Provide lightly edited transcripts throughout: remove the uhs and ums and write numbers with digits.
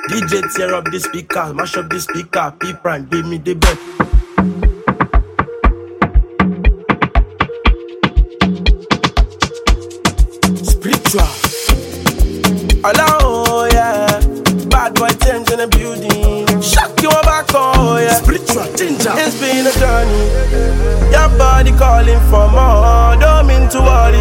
DJ tear up the speaker, mash up the speaker, P-Prime, give me the best. Spiritual. Hello, yeah. Bad boy things in the building. Shock you back, oh yeah. Spiritual danger. It's been a journey. Your body calling for more. Don't mean to worry.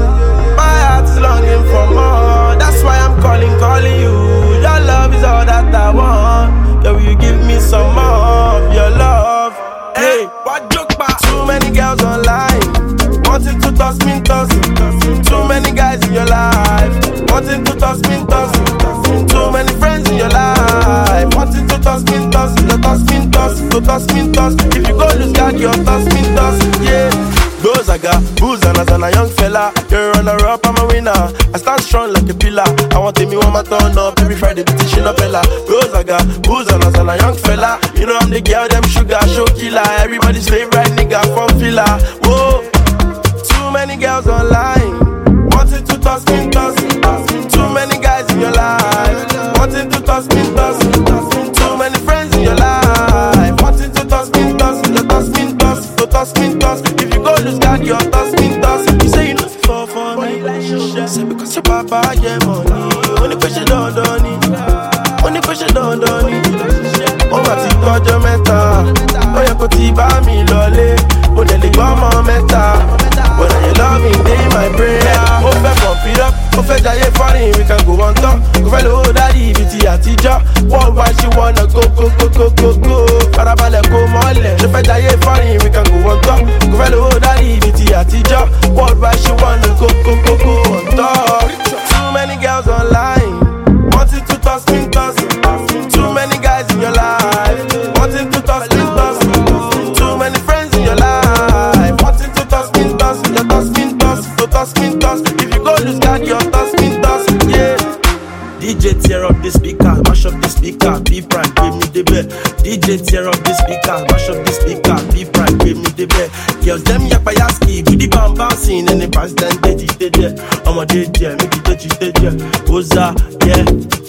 My heart is longing for more. That's why I'm calling you. Your love is all that I want. Yeah, will you give me some more of your love? Hey, what joke back? Too many girls online wanting to toss me, toss. Too many guys in your life wanting to toss me, toss. Too many friends in your life wanting to toss me, toss. Toss me, toss, to toss me, toss. If you go lose God, you'll toss me, toss. Yeah. Those I got booze and as a young fella. You're a runner-up, I'm a winner. I stand strong like a pillar. I want me one my turn up. Every Friday petition a fella. Those I got booze and as a young fella. You know I'm the girl, them sugar, show killer. Everybody's favorite nigga from Villa. Whoa. Too many girls online wanting to toss me, toss. Too many guys in your life wanting to toss me, toss. Too many friends in your life wanting to toss me, toss. To toss me, toss. To toss me, toss. If you go lose God, you're toss me, toss. You say you know fall for me. Say because your papa get money. When you push it down, don't need. When you push it down, don't need. Oh, what's it called your meta? Oh, you put it by me, lolly. But then they go my meta. When you love me, they my prayer. Oh, fair pump it up. Oh, fair giant funny, we can go on top. Go fellow daddy, BT a teacher. Worldwide, she wanna go. Parabale, go mole. The fair giant funny, we can go on top. Go fellow daddy, BT a teacher. Worldwide, she wanna go on top. Too many girls online wanting to toss me, toss. Too many guys in your life wanting to toss me, toss. Too many friends in your life wanting to toss me, toss. You toss me, toss. To toss me, toss. If you go lose God, you toss me, toss. Yeah. DJ tear up the speaker, mash up the speaker, P-Prime, give me the best. DJ tear up the speaker, mash up the speaker, P-Prime, give me the best. Girls, them yapayaski, with the bam bouncing, and the president, they I'm a DJ, make it touch, Oza, yeah.